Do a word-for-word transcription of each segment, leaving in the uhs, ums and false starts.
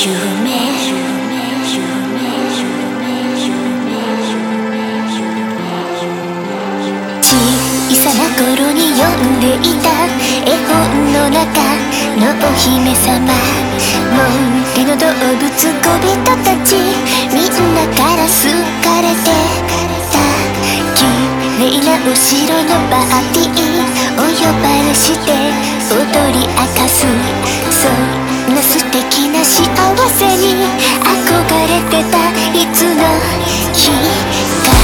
小さな頃に読んでいた絵本の中のお姫様、もう手の動物小人たちみんなから好かれてた。綺麗なお城のパーティーを呼ばれして踊り明かす、そんな素敵な幸せに憧れてた。いつの日か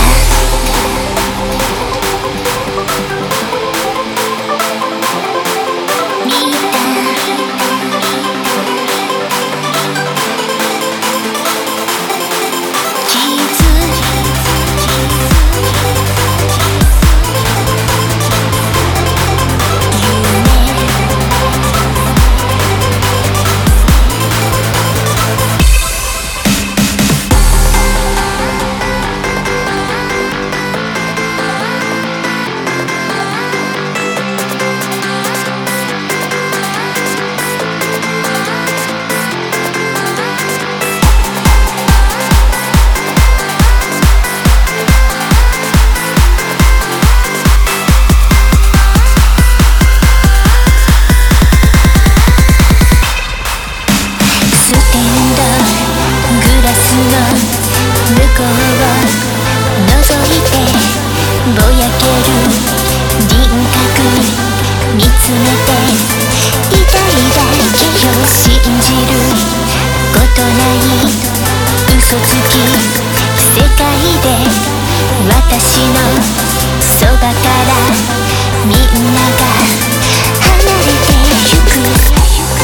向こうを覗いてぼやける輪郭見つめて、偉大だけを信じることない嘘つき世界で、私のそばからみんなが離れてゆく。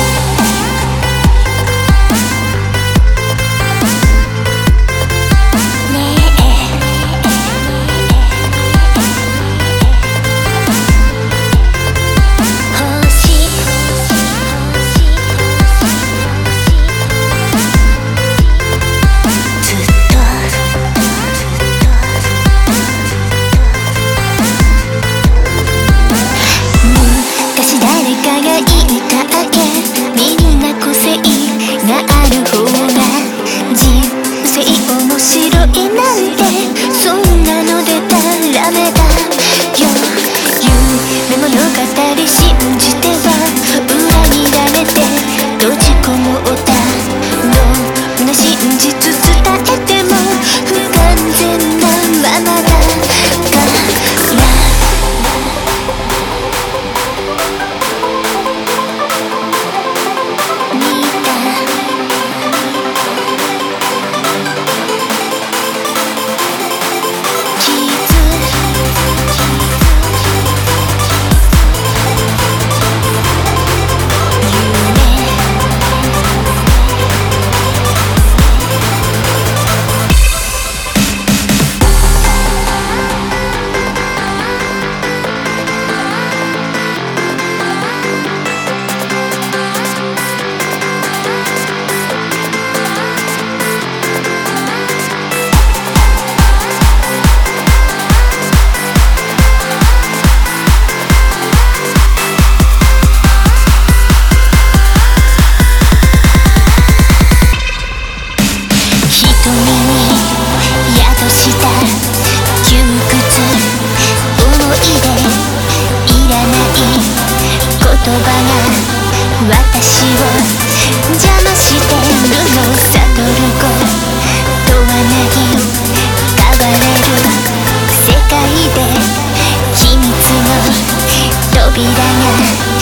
私を邪魔してるの悟る子とは何変われる世界で秘密の扉が